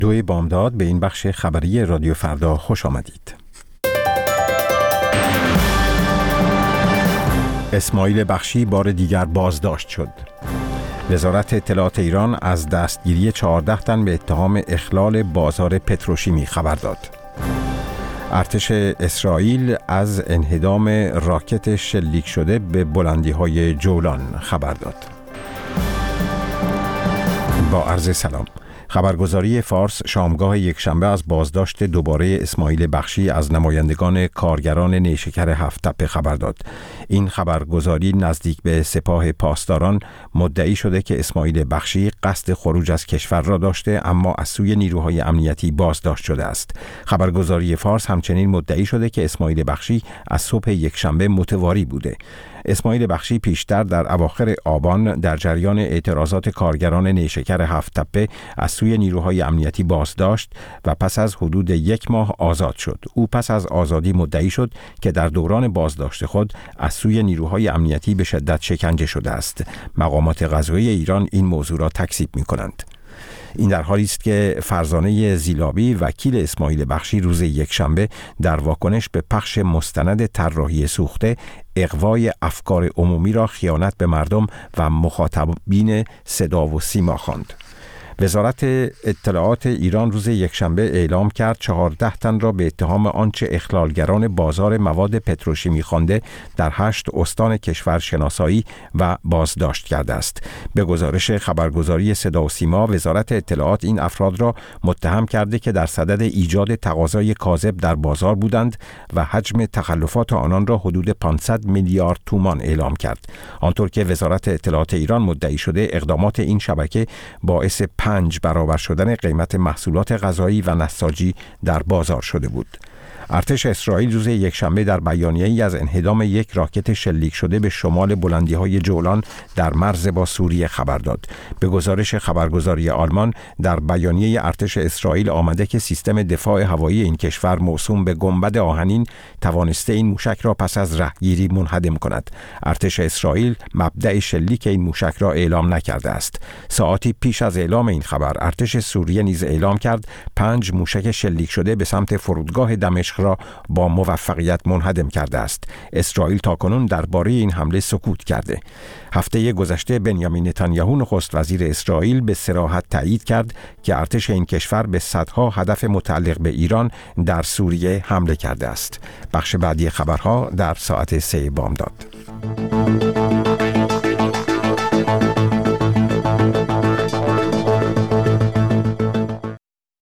2 بامداد به این بخش خبری رادیو فردا خوش آمدید. اسماعیل بخشی بار دیگر بازداشت شد. وزارت اطلاعات ایران از دستگیری 14 تن به اتهام اخلال بازار پتروشیمی خبر داد. ارتش اسرائیل از انهدام راکت شلیک شده به بلندی‌های جولان خبر داد. با عرض سلام. خبرگزاری فارس شامگاه یکشنبه از بازداشت دوباره اسماعیل بخشی از نمایندگان کارگران نیشکر هفت‌تپه خبر داد. این خبرگزاری نزدیک به سپاه پاسداران مدعی شده که اسماعیل بخشی قصد خروج از کشور را داشته، اما از سوی نیروهای امنیتی بازداشت شده است. خبرگزاری فارس همچنین مدعی شده که اسماعیل بخشی از صبح یکشنبه متواری بوده. اسماعیل بخشی پیشتر در اواخر آبان در جریان اعتراضات کارگران نیشکر هفت‌تپه از سوی نیروهای امنیتی بازداشت و پس از حدود 1 ماه آزاد شد. او پس از آزادی مدعی شد که در دوران بازداشت خود از سوی نیروهای امنیتی به شدت شکنجه شده است. مقامات قضایی ایران این موضوع را تکذیب می‌کنند. این در حالی است که فرزانه زیلابی وکیل اسماعیل بخشی روز یکشنبه در واکنش به پخش مستند طراحی سوخته اغوای افکار عمومی را خیانت به مردم و مخاطبین صدا و سیما خواند. وزارت اطلاعات ایران روز یکشنبه اعلام کرد 14 تن را به اتهام آنچه اخلالگران بازار مواد پتروشیمی خوانده در 8 استان کشور شناسایی و بازداشت کرده است. به گزارش خبرگزاری صدا و سیما، وزارت اطلاعات این افراد را متهم کرده که در صدد ایجاد تقاضای کاذب در بازار بودند و حجم تخلفات آنان را حدود 500 میلیارد تومان اعلام کرد. آنطور که وزارت اطلاعات ایران مدعی شده اقدامات این شبکه باعث 5 برابر شدن قیمت محصولات غذایی و نساجی در بازار شده بود. ارتش اسرائیل روز یکشنبه در بیانیه‌ای از انهدام یک راکت شلیک شده به شمال بلندی‌های جولان در مرز با سوریه خبر داد. به گزارش خبرگزاری آلمان، در بیانیه ارتش اسرائیل آمده که سیستم دفاع هوایی این کشور موسوم به گنبد آهنین توانسته این موشک را پس از رهگیری منهدم کند. ارتش اسرائیل مبدأ شلیک این موشک را اعلام نکرده است. ساعتی پیش از اعلام این خبر، ارتش سوریه نیز اعلام کرد 5 موشک شلیک شده به سمت فرودگاه دمشق را با موفقیت منهدم کرده است. اسرائیل تاکنون درباره این حمله سکوت کرده. هفته گذشته بنیامین نتانیاهو نخست وزیر اسرائیل به صراحت تایید کرد که ارتش این کشور به صدها هدف متعلق به ایران در سوریه حمله کرده است. بخش بعدی خبرها در ساعت 3 بامداد.